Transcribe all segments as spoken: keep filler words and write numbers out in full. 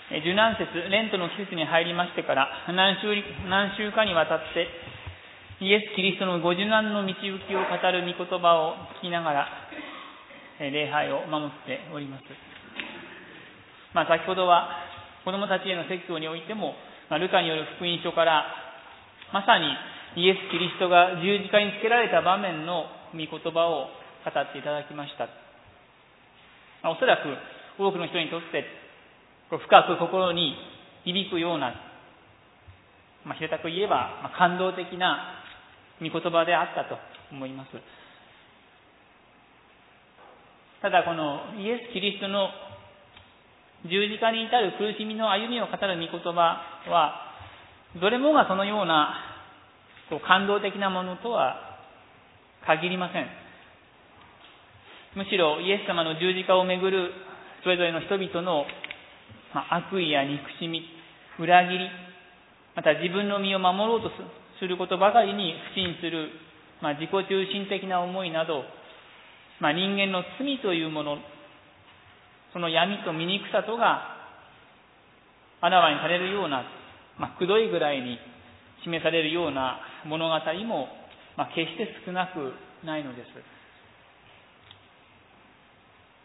受難節、レントの季節に入りましてから何週、何週かにわたってイエス・キリストのご受難の導きを語る御言葉を聞きながら礼拝を守っております。まあ、先ほどは子供たちへの説教においても、まあ、ルカによる福音書からまさにイエス・キリストが十字架につけられた場面の御言葉を語っていただきました。まあ、おそらく多くの人にとって深く心に響くような、まあ、平たく言えば、まあ、感動的な御言葉であったと思います。ただこのイエス・キリストの十字架に至る苦しみの歩みを語る御言葉は、どれもがそのようなこう感動的なものとは限りません。むしろイエス様の十字架をめぐるそれぞれの人々のまあ、悪意や憎しみ、裏切り、また自分の身を守ろうとすることばかりに不信する、まあ、自己中心的な思いなど、まあ、人間の罪というもの、その闇と醜さとがあらわにされるような、まあ、くどいぐらいに示されるような物語も、まあ、決して少なくないのです。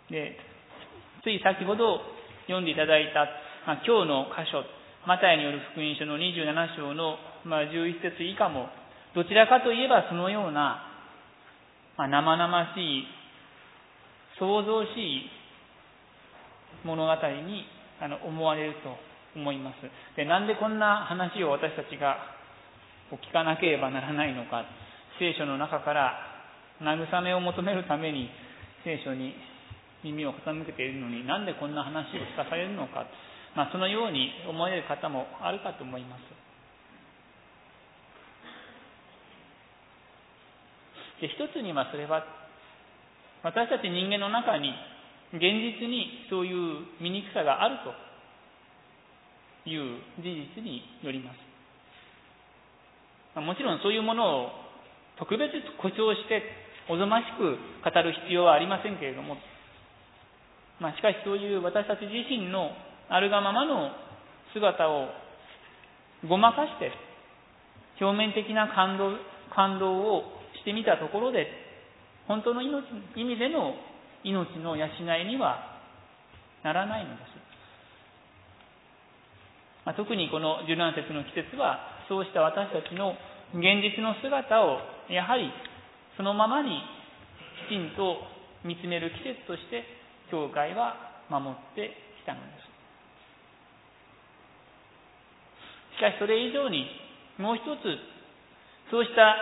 で、つい先ほど読んでいただいた、まあ、今日の箇所、マタイによる福音書のにじゅうなな章の、まあ、じゅういち節以下も、どちらかといえばそのような、まあ、生々しい、創造しい物語にあの思われると思います。で、なんでこんな話を私たちが聞かなければならないのか、聖書の中から慰めを求めるために聖書に耳を傾けているのに、なんでこんな話を聞かされるのか、まあ、そのように思われる方もあるかと思います。で、一つにはそれは私たち人間の中に現実にそういう醜さがあるという事実によります。まあ、もちろんそういうものを特別誇張しておぞましく語る必要はありませんけれども、まあ、しかしそういう私たち自身のあるがままの姿をごまかして表面的な感動、感動をしてみたところで、本当の命、意味での命の養いにはならないのです。まあ、特にこの受難節の季節は、そうした私たちの現実の姿をやはりそのままにきちんと見つめる季節として教会は守ってきたのです。しかしそれ以上にもう一つ、そうした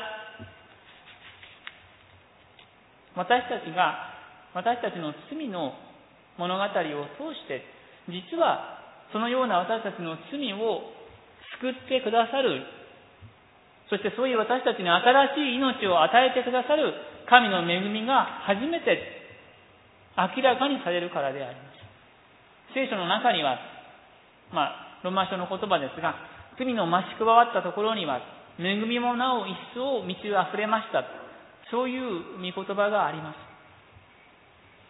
私たちが私たちの罪の物語を通して、実はそのような私たちの罪を救ってくださる、そしてそういう私たちに新しい命を与えてくださる神の恵みが初めて明らかにされるからであります。聖書の中には、まあ、ローマ書の言葉ですが、罪の増し加わったところには、恵みもなお一層満ち溢れました。そういう御言葉があります。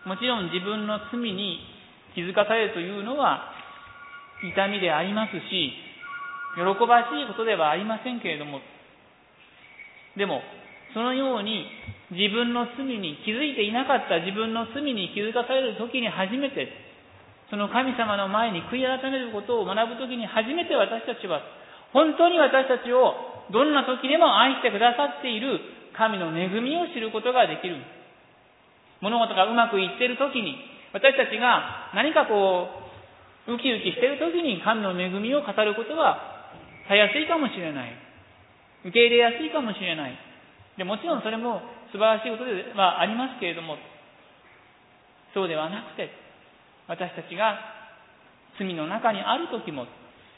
もちろん自分の罪に気づかされるというのは痛みでありますし、喜ばしいことではありませんけれども、でも、そのように自分の罪に気づいていなかった自分の罪に気づかされるときに初めて、その神様の前に悔い改めることを学ぶときに初めて私たちは、本当に私たちをどんな時でも愛してくださっている神の恵みを知ることができる。物事がうまくいっているときに、私たちが何かこう、ウキウキしているときに神の恵みを語ることはたやすいかもしれない。受け入れやすいかもしれない。でもちろんそれも素晴らしいことではありますけれども、そうではなくて、私たちが罪の中にあるときも、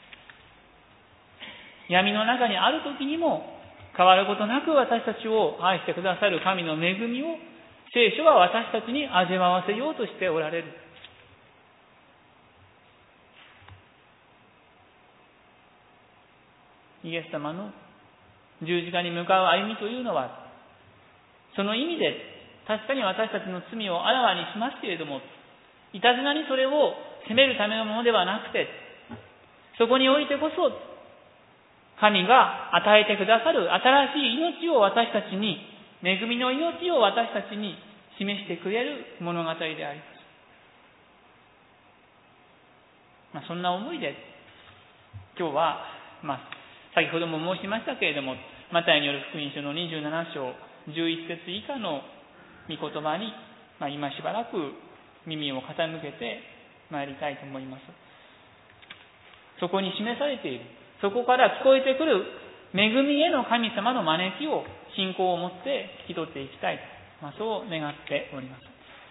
闇の中にあるときにも、変わることなく私たちを愛してくださる神の恵みを、聖書は私たちに味わわせようとしておられる。イエス様の十字架に向かう歩みというのは、その意味で確かに私たちの罪をあらわにしますけれども、いたずらにそれを責めるためのものではなくて、 そこにおいてこそ、神が与えてくださる新しい命を私たちに、恵みの命を私たちに示してくれる物語であります。まあ、そんな思いで、今日は、まあ、先ほども申しましたけれども、マタイによる福音書のにじゅうなな章じゅういち節以下の御言葉に、まあ、今しばらく耳を傾けてまいりたいと思います。そこに示されている、そこから聞こえてくる恵みへの神様の招きを信仰を持って聞き取っていきたい、まあ、そう願っております。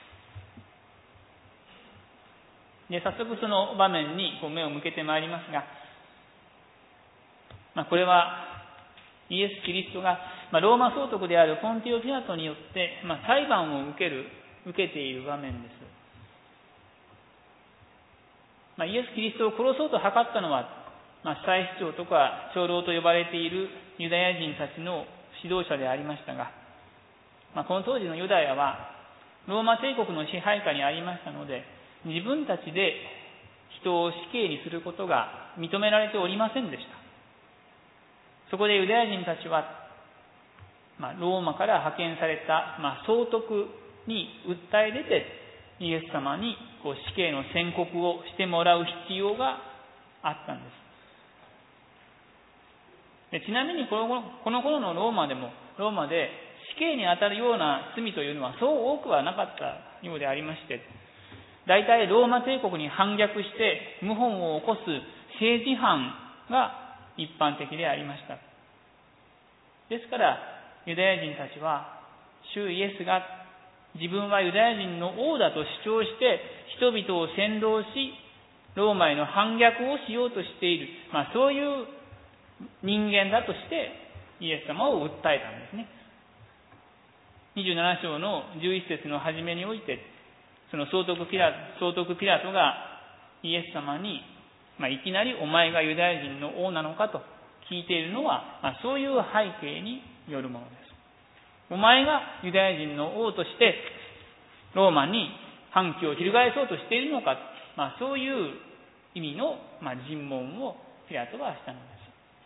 で、早速その場面にこう目を向けてまいりますが、まあ、これはイエス・キリストが、まあ、ローマ総督であるポンティオ・ピラトによって、まあ、裁判を受ける受けている場面です。まあ、イエス・キリストを殺そうと図ったのは、まあ、祭司長とか長老と呼ばれているユダヤ人たちの指導者でありましたが、まあ、この当時のユダヤはローマ帝国の支配下にありましたので、自分たちで人を死刑にすることが認められておりませんでした。そこでユダヤ人たちは、まあ、ローマから派遣された、まあ、総督に訴え出て、イエス様にこう死刑の宣告をしてもらう必要があったんです。でちなみにこの、この頃のローマでも、ローマで死刑にあたるような罪というのはそう多くはなかったようでありまして、大体ローマ帝国に反逆して謀反を起こす政治犯が一般的でありました。ですからユダヤ人たちは、主イエスが自分はユダヤ人の王だと主張して人々を扇動し、ローマへの反逆をしようとしている、まあ、そういう人間だとしてイエス様を訴えたんですね。にじゅうなな章のじゅういち節の初めにおいて、その総督ピラト、総督ピラトがイエス様に、まあ、いきなりお前がユダヤ人の王なのかと聞いているのは、まあ、そういう背景によるものです。お前がユダヤ人の王としてローマに反旗を翻そうとしているのか、まあ、そういう意味の、まあ、尋問をピラトはしたのです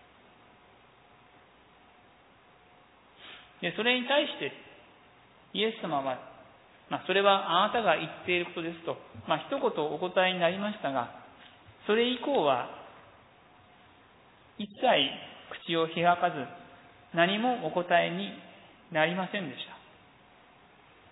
。で、それに対してイエス様は、まあ、それはあなたが言っていることですと、まあ、一言お答えになりましたが、それ以降は一切口を開かず、何もお答えになりませんでした。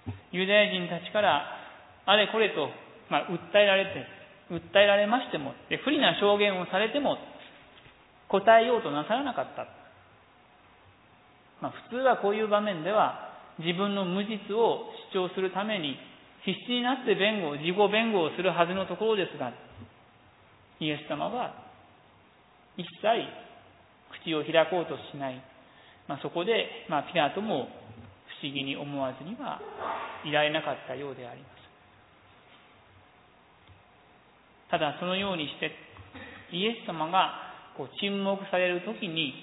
ユダヤ人たちからあれこれと、まあ、訴えられて、訴えられましても、で不利な証言をされても答えようとなさらなかった。まあ、普通はこういう場面では自分の無実を主張するために必死になって弁護、自己弁護をするはずのところですが、イエス様は一切口を開こうとしない。まあ、そこで、まあ、ピラトも不思議に思わずにはいられなかったようであります。ただそのようにしてイエス様がこう沈黙されるときに、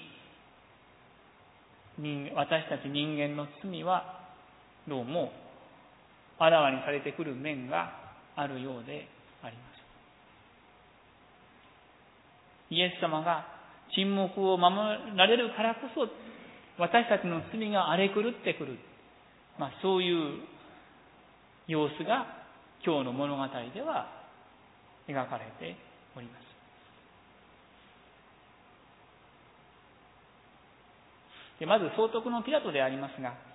私たち人間の罪はどうもあらわにされてくる面があるようであります。イエス様が沈黙を守られるからこそ、私たちの罪が荒れ狂ってくる、まあ、そういう様子が今日の物語では描かれております。でまず総督のピラトでありますが、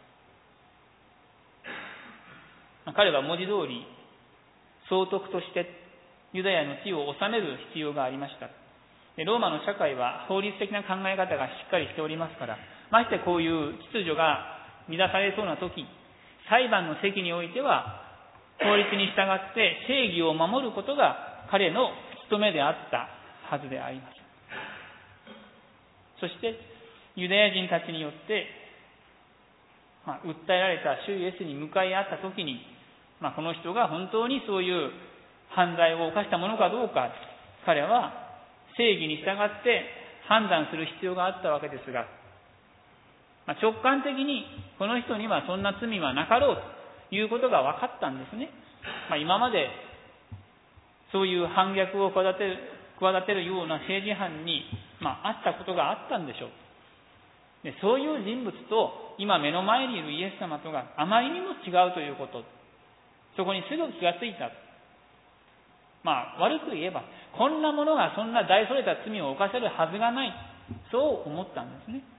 彼は文字通り総督としてユダヤの地を治める必要がありました。でローマの社会は法律的な考え方がしっかりしておりますから、ましてこういう秩序が乱されそうな時、裁判の席においては法律に従って正義を守ることが彼の務めであったはずであります。そしてユダヤ人たちによって、まあ、訴えられた主イエスに向かい合った時に、まあ、この人が本当にそういう犯罪を犯したものかどうか、彼は正義に従って判断する必要があったわけですが、まあ、直感的にこの人にはそんな罪はなかろうということが分かったんですね。まあ、今までそういう反逆を企て企てるような政治犯に、まあ、あったことがあったんでしょう。でそういう人物と今目の前にいるイエス様とがあまりにも違うということ、そこにすぐ気がついた。まあ悪く言えばこんなものがそんな大それた罪を犯せるはずがない、そう思ったんですね。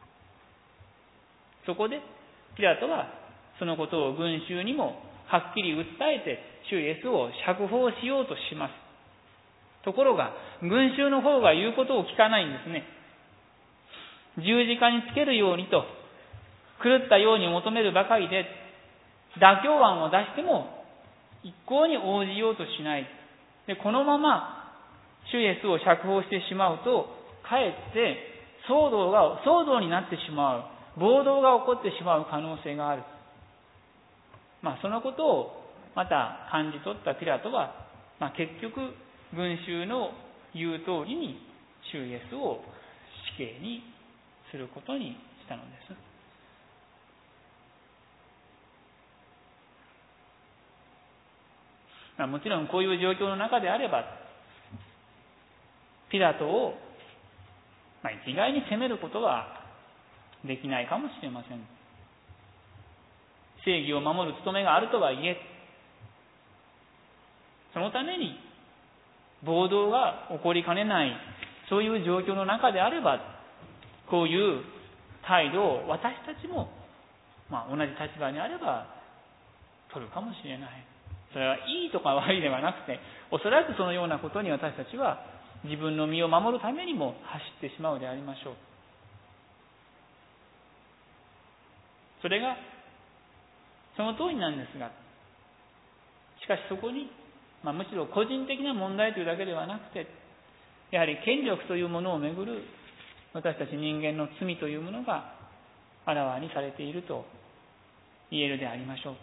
そこでピラトはそのことを群衆にもはっきり訴えて主イエスを釈放しようとします。ところが群衆の方が言うことを聞かないんですね。十字架につけるようにと狂ったように求めるばかりで、妥協案を出しても一向に応じようとしない。でこのまま主イエスを釈放してしまうと、かえって騒動が騒動になってしまう、暴動が起こってしまう可能性がある。まあそのことをまた感じ取ったピラトは、まあ、結局群衆の言う通りに主イエスを死刑にすることにしたのです。まあ、もちろんこういう状況の中であればピラトを、まあ、一概に責めることはできないかもしれません。正義を守る務めがあるとはいえ、そのために暴動が起こりかねない、そういう状況の中であればこういう態度を私たちも、まあ、同じ立場にあれば取るかもしれない。それはいいとか悪いではなくて、おそらくそのようなことに私たちは自分の身を守るためにも走ってしまうでありましょう。それがその通りなんですが、しかしそこに、まあ、むしろ個人的な問題というだけではなくて、やはり権力というものをめぐる私たち人間の罪というものがあらわにされていると言えるでありましょう。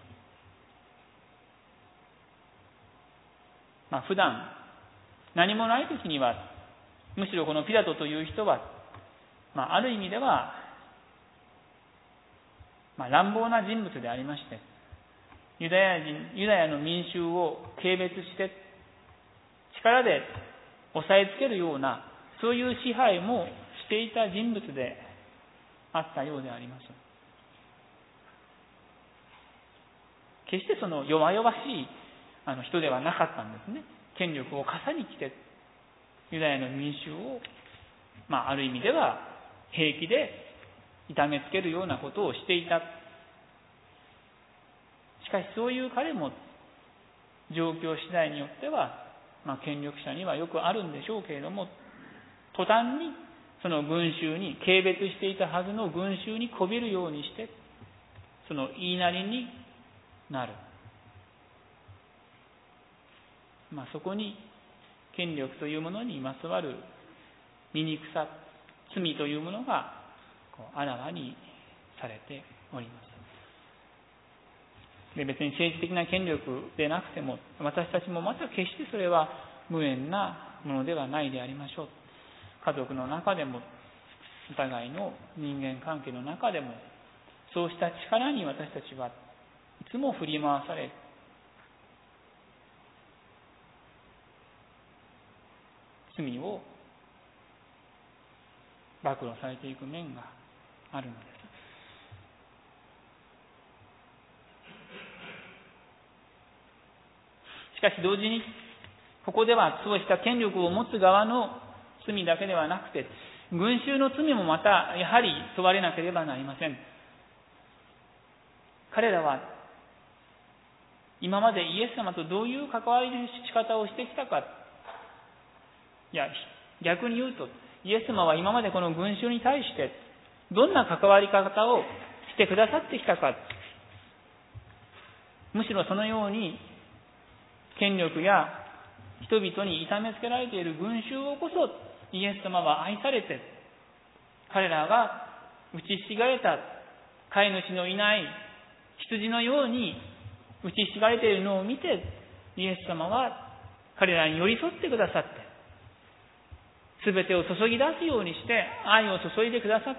まあ、普段何もない時にはむしろこのピラトという人は、まあ、ある意味では、まあ、乱暴な人物でありまして、ユダヤ人、ユダヤの民衆を軽蔑して力で押さえつけるような、そういう支配もしていた人物であったようであります。決してその弱々しいあの人ではなかったんですね。権力を笠に着てユダヤの民衆を、まあ、ある意味では平気で痛めつけるようなことをしていた。しかしそういう彼も状況次第によっては、まあ、権力者にはよくあるんでしょうけれども、途端にその群衆に、軽蔑していたはずの群衆にこびるようにしてその言いなりになる。まあ、そこに権力というものにまつわる醜さ、罪というものがこうあらわにされております。で、別に政治的な権力でなくても、私たちもまた決してそれは無縁なものではないでありましょう。家族の中でも、お互いの人間関係の中でも、そうした力に私たちはいつも振り回され、罪を暴露されていく面があるのです。しかし同時に、ここではそうした権力を持つ側の罪だけではなくて、群衆の罪もまたやはり問われなければなりません。彼らは今までイエス様とどういう関わりの仕方をしてきたか。いや、逆に言うと、イエス様は今までこの群衆に対してどんな関わり方をしてくださってきたか。むしろそのように権力や人々に痛めつけられている群衆をこそイエス様は愛されて、彼らが打ちひしがれた飼い主のいない羊のように打ちひしがれているのを見て、イエス様は彼らに寄り添ってくださって、すべてを注ぎ出すようにして愛を注いでくださった。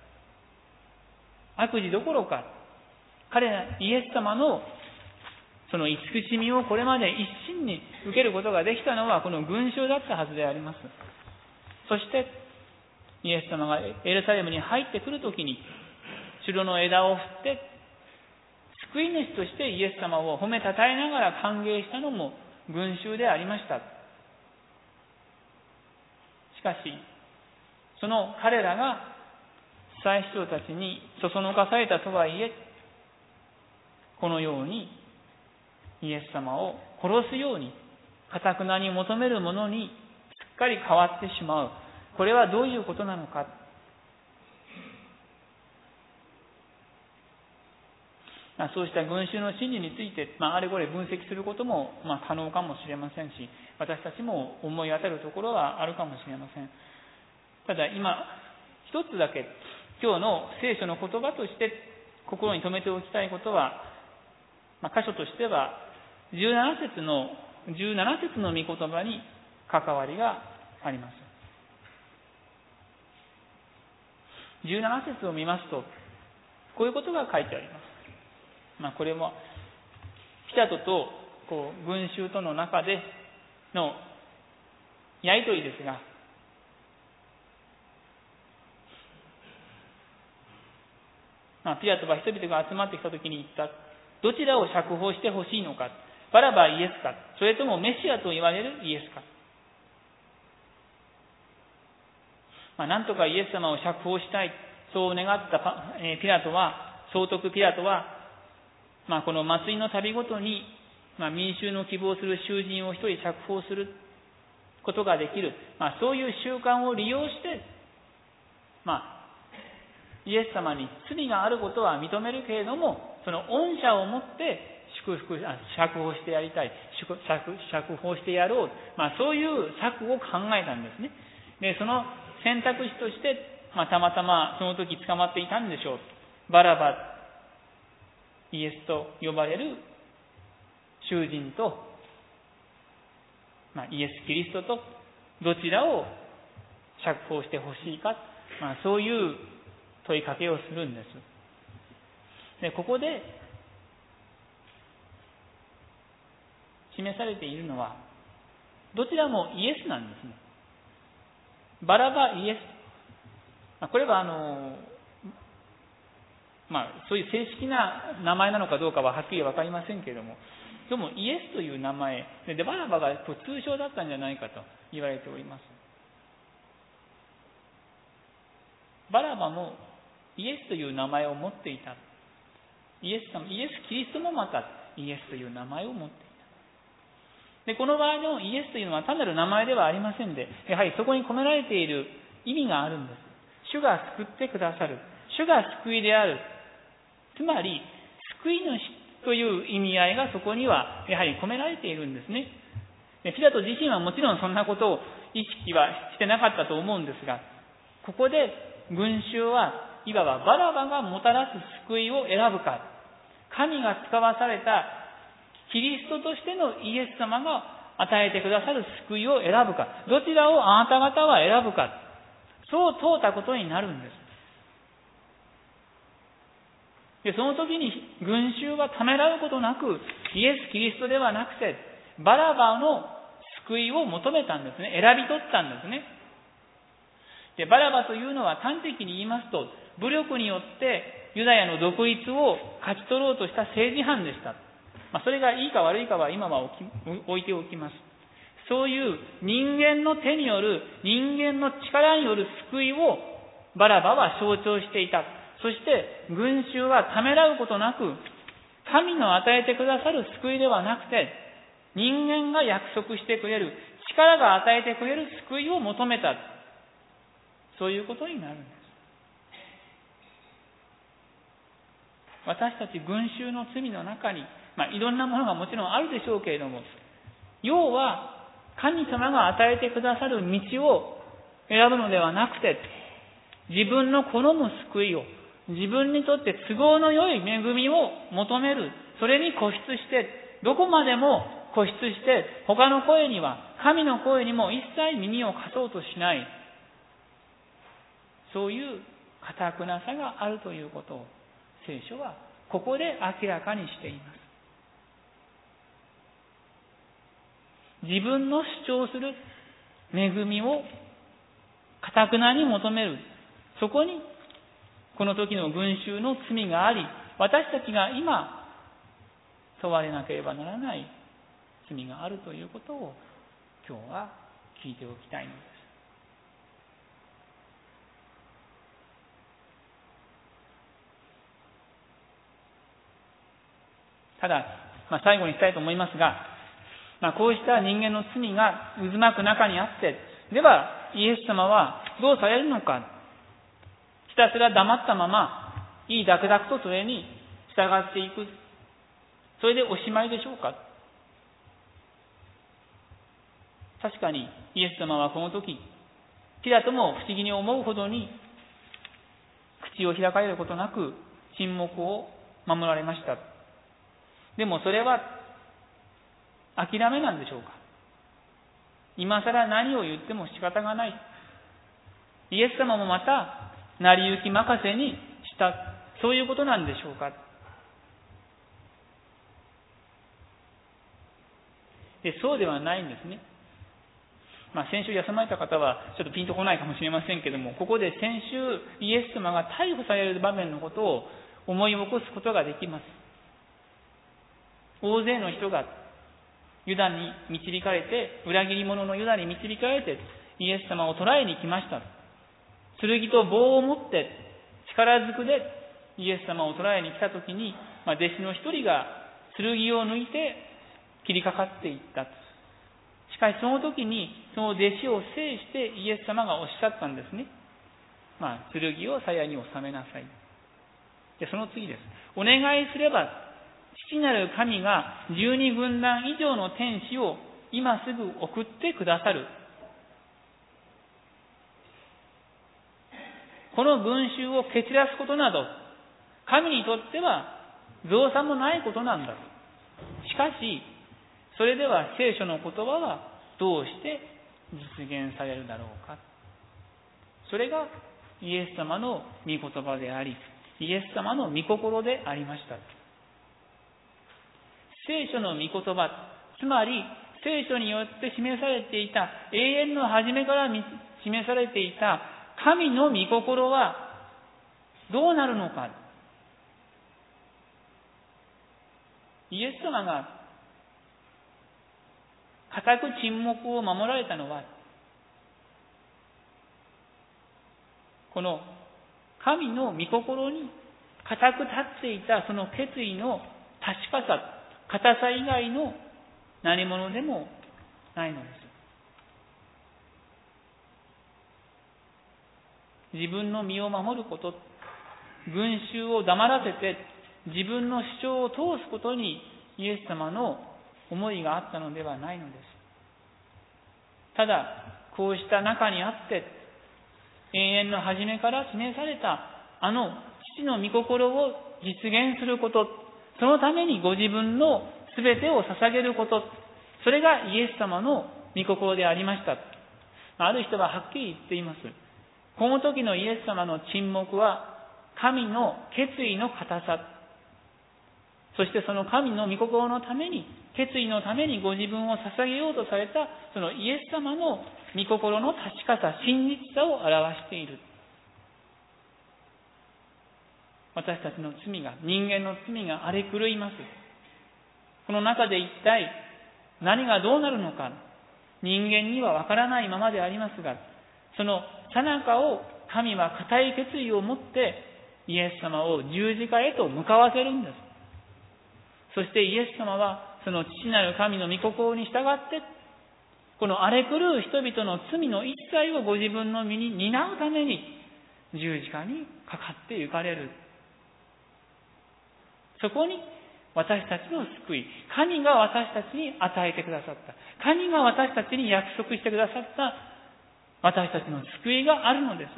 悪事どころか、彼らイエス様のその慈しみをこれまで一心に受けることができたのはこの群衆だったはずであります。そしてイエス様がエルサレムに入ってくるときに城の枝を振って救い主としてイエス様を褒めたたえながら歓迎したのも群衆でありました。しかしその彼らが祭司長たちにそそのかされたとはいえ、このようにイエス様を殺すように堅くなに求める者にすっかり変わってしまう。これはどういうことなのか。そうした群衆の真理について、まあ、あれこれ分析することも、まあ、可能かもしれませんし、私たちも思い当たるところはあるかもしれません。ただ今一つだけ今日の聖書の言葉として心に留めておきたいことは、まあ、箇所としてはじゅうなな節のじゅうなな節の御言葉に関わりがあります。じゅうなな節を見ますとこういうことが書いてあります。まあ、これもピラトとこう群衆との中でのやりとりですが、まあ、ピラトは人々が集まってきたときに言った。どちらを釈放してほしいのか。バラバイエスか、それともメシアと言われるイエスか。まあ、なんとかイエス様を釈放したい、そう願ったピラトは、総督ピラトは、まあ、この祭りの旅ごとに、まあ、民衆の希望する囚人を一人釈放することができる、まあ、そういう習慣を利用して、まあ、イエス様に罪があることは認めるけれども、その恩赦をもって祝福あ釈放してやりたい、釈釈放してやろう、まあ、そういう策を考えたんですね。で、その選択肢として、まあ、たまたまその時捕まっていたんでしょう。バラバイエスと呼ばれる囚人と、まあ、イエス・キリストとどちらを釈放してほしいか、まあ、そういう問いかけをするんです。で、ここで示されているのはどちらもイエスなんですね。バラバイエス、これはあのまあそういう正式な名前なのかどうかははっきりわかりませんけれども、でもイエスという名前でバラバが通称だったんじゃないかと言われております。バラバもイエスという名前を持っていた。イエス様、イエス・キリストもまたイエスという名前を持っていた。で、この場合のイエスというのは単なる名前ではありませんで、やはりそこに込められている意味があるんです。主が救ってくださる。主が救いである。つまり、救い主という意味合いがそこにはやはり込められているんですね。で、ピラト自身はもちろんそんなことを意識はしてなかったと思うんですが、ここで群衆はいわばバラバがもたらす救いを選ぶか、神が使わされたキリストとしてのイエス様が与えてくださる救いを選ぶか、どちらをあなた方は選ぶか、そう問うたことになるんです。で、その時に群衆はためらうことなく、イエス・キリストではなくて、バラバの救いを求めたんですね。選び取ったんですね。で、バラバというのは端的に言いますと、武力によってユダヤの独立を勝ち取ろうとした政治犯でした。まあ、それがいいか悪いかは今は置き置いておきます。そういう人間の手による、人間の力による救いをバラバは象徴していた。そして群衆はためらうことなく、神の与えてくださる救いではなくて、人間が約束してくれる、力が与えてくれる救いを求めた。そういうことになるんです。私たち群衆の罪の中に、まあ、いろんなものがもちろんあるでしょうけれども、要は神様が与えてくださる道を選ぶのではなくて、自分の好む救いを、自分にとって都合の良い恵みを求める、それに固執して、どこまでも固執して、他の声には、神の声にも一切耳を貸そうとしない、そういう堅くなさがあるということを聖書はここで明らかにしています。 自分の主張する恵みを堅くなに求める。そこにこの時の群衆の罪があり、私たちが今問われなければならない罪があるということを今日は聞いておきたいのです。ただ、まあ、最後にしたいと思いますが、まあ、こうした人間の罪が渦巻く中にあって、ではイエス様はどうされるのか。ひたすら黙ったまま、いいだくだくとそれに従っていく。それでおしまいでしょうか。確かにイエス様はこの時、ピラトも不思議に思うほどに口を開かれることなく沈黙を守られました。でもそれは諦めなんでしょうか。今更何を言っても仕方がない。イエス様もまた成り行き任せにした、そういうことなんでしょうか。で、そうではないんですね。まあ、先週休まれた方はちょっとピンとこないかもしれませんけども、ここで先週イエス様が逮捕される場面のことを思い起こすことができます。大勢の人がユダに導かれて、裏切り者のユダに導かれてイエス様を捕らえに来ました。剣と棒を持って力ずくでイエス様を捕らえに来たときに、まあ、弟子の一人が剣を抜いて切りかかっていった。しかしその時にその弟子を制してイエス様がおっしゃったんですね。まあ、剣を鞘に収めなさい。で、その次です。お願いすれば父なる神が十二軍団以上の天使を今すぐ送ってくださる。この群衆を蹴散らすことなど、神にとっては造作もないことなんだ。しかし、それでは聖書の言葉はどうして実現されるだろうか。それがイエス様の御言葉であり、イエス様の御心でありました。聖書の御言葉、つまり聖書によって示されていた、永遠の初めから示されていた神の御心はどうなるのか。イエス様が固く沈黙を守られたのは、この神の御心に固く立っていたその決意の確かさ、固さ以外の何者でもないのです。自分の身を守ること、群衆を黙らせて自分の主張を通すことにイエス様の思いがあったのではないのです。ただ、こうした中にあって永遠の初めから示されたあの父の御心を実現すること、そのためにご自分の全てを捧げること、それがイエス様の御心でありました。ある人ははっきり言っています。この時のイエス様の沈黙は神の決意の固さ、そしてその神の御心のために、決意のためにご自分を捧げようとされたそのイエス様の御心の確かさ、真実さを表している。私たちの罪が、人間の罪が荒れ狂います。この中で一体何がどうなるのか、人間にはわからないままでありますが、その最中を神は固い決意を持ってイエス様を十字架へと向かわせるんです。そしてイエス様はその父なる神の御心に従って、この荒れ狂う人々の罪の一切をご自分の身に担うために十字架にかかって行かれる。そこに私たちの救い、神が私たちに与えてくださった、神が私たちに約束してくださった私たちの救いがあるのです。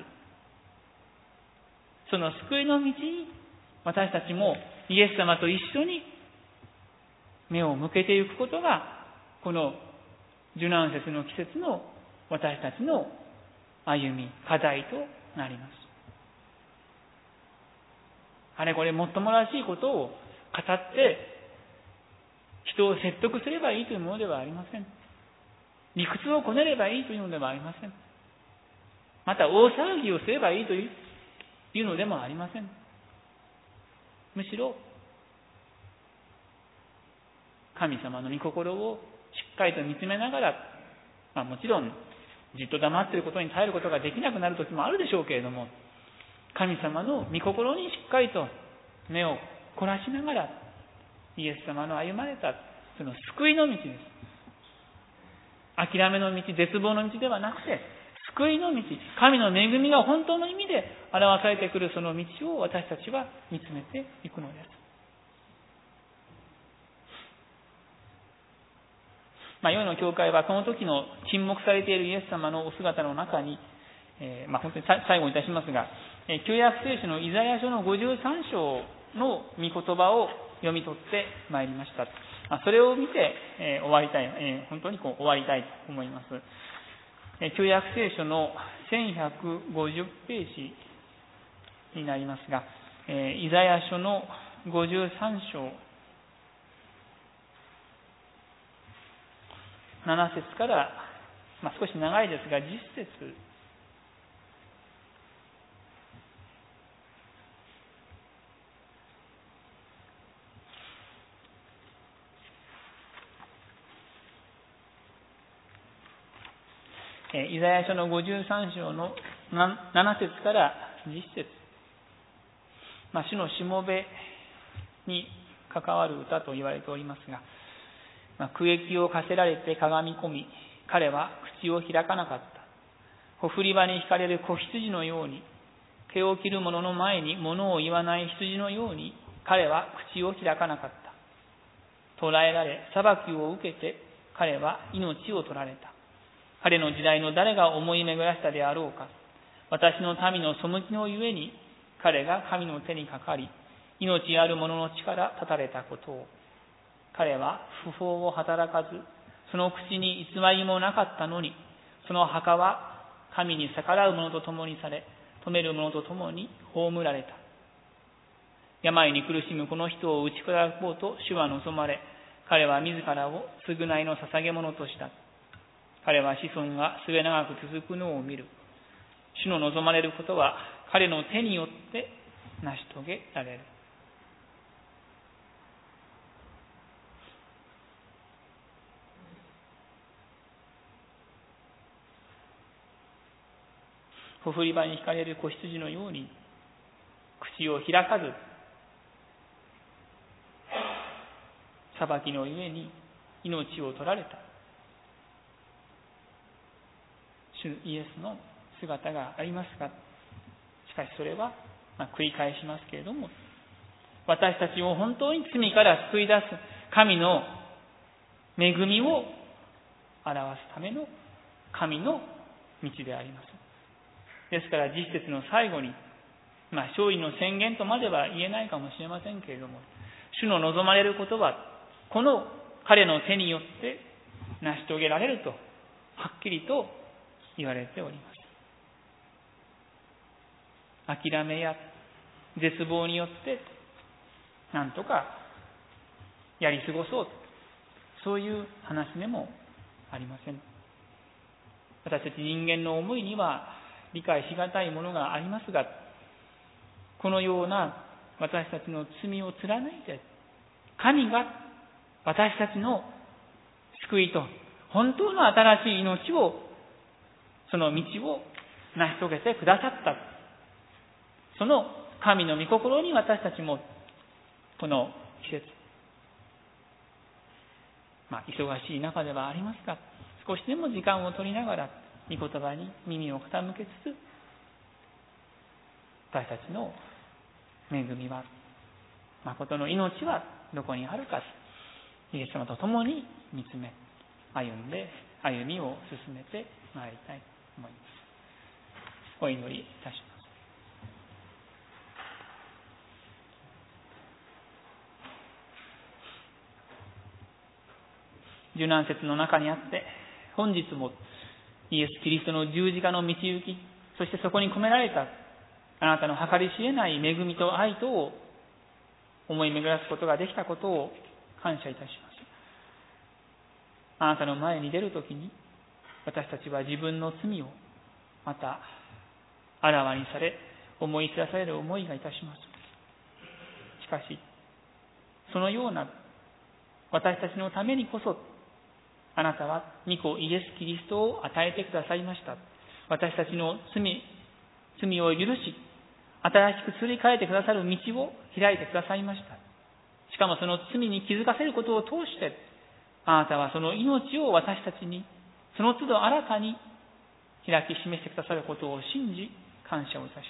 その救いの道に私たちもイエス様と一緒に目を向けていくことが、この受難節の季節の私たちの歩み、課題となります。あれこれもっともらしいことを語って人を説得すればいいというものではありません。 理屈をこねればいいというのではありません。また大騒ぎをすればいいというのでもありません。むしろ神様の御心をしっかりと見つめながら、まあ、もちろんじっと黙っていることに耐えることができなくなる時もあるでしょうけれども、神様の御心にしっかりと目を凝らしながらイエス様の歩まれたその救いの道です。諦めの道、絶望の道ではなくて救いの道、神の恵みが本当の意味で表されてくるその道を私たちは見つめていくのです。まあ、世の教会はこの時の沈黙されているイエス様のお姿の中に、えー、まあ本当に最後にいたしますが、えー、旧約聖書のイザヤ書のごじゅうさん章の御言葉を読み取ってまいりました。まあ、それを見て、えー、終わりたい、えー、本当にこう終わりたいと思います。えー、旧約聖書のせんひゃくごじゅうページになりますが、えー、イザヤ書のごじゅうさん章なな節から、まあ、少し長いですがじゅっ節、イザヤ書のごじゅうさん章のなな節からじゅっ節、まあ、主のしもべに関わる歌と言われておりますが、まあ、苦役を課せられてかがみ込み、彼は口を開かなかった。ほふり場に引かれる子羊のように、毛を切る者の前に物を言わない羊のように、彼は口を開かなかった。捕らえられ、裁きを受けて、彼は命を取られた。彼の時代の誰が思い巡らしたであろうか。私の民の背きのゆえに、彼が神の手にかかり、命ある者の力立たれたことを。彼は不法を働かず、その口に偽りもなかったのに、その墓は神に逆らう者と共にされ、止める者と共に葬られた。病に苦しむこの人を打ち砕こうと主は望まれ、彼は自らを償いの捧げ物とした。彼は子孫が末長く続くのを見る。主の望まれることは彼の手によって成し遂げられる。ほふり場に引かれる子羊のように口を開かず、裁きのゆえに命を取られた主イエスの姿がありますが、しかしそれは、まあ、繰り返しますけれども、私たちを本当に罪から救い出す神の恵みを表すための神の道であります。ですから実節の最後に、まあ、勝利の宣言とまでは言えないかもしれませんけれども、主の望まれることはこの彼の手によって成し遂げられるとはっきりと言われております。諦めや絶望によってなんとかやり過ごそう、そういう話でもありません。私たち人間の思いには理解しがたいものがありますが、このような私たちの罪を貫いて神が私たちの救いと本当の新しい命を、その道を成し遂げてくださった、その神の御心に私たちもこの季節、まあ忙しい中ではありますが、少しでも時間を取りながら御言葉に耳を傾けつつ、私たちの恵みは、誠の命はどこにあるか、イエス様と共に見つめ歩んで歩みを進めてまいりたいと思います。お祈りいたします。受難節の中にあって、本日もイエス・キリストの十字架の道行き、そしてそこに込められたあなたの計り知れない恵みと愛とを思い巡らすことができたことを感謝いたします。あなたの前に出るときに、 私たちは自分の罪をまたあらわにされ、思い知らされる思いがいたします。しかし、そのような私たちのためにこそ、あなたは御子イエス・キリストを与えてくださいました。私たちの罪、罪を許し、新しくすり替えてくださる道を開いてくださいました。しかもその罪に気づかせることを通して、あなたはその命を私たちに、その都度新たに開き示してくださることを信じ、感謝をいたします。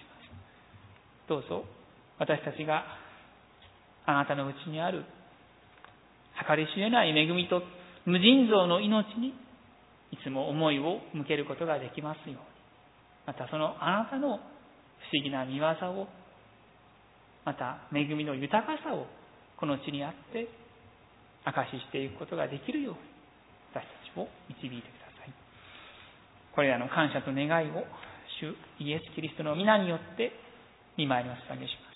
どうぞ、私たちがあなたのうちにある計り知れない恵みと無尽蔵の命にいつも思いを向けることができますように、またそのあなたの不思議な見業を、また恵みの豊かさをこの地にあって証ししていくことができるように、私たちを導いてください。これらの感謝と願いを主イエス・キリストの皆によって御前にお捧げします。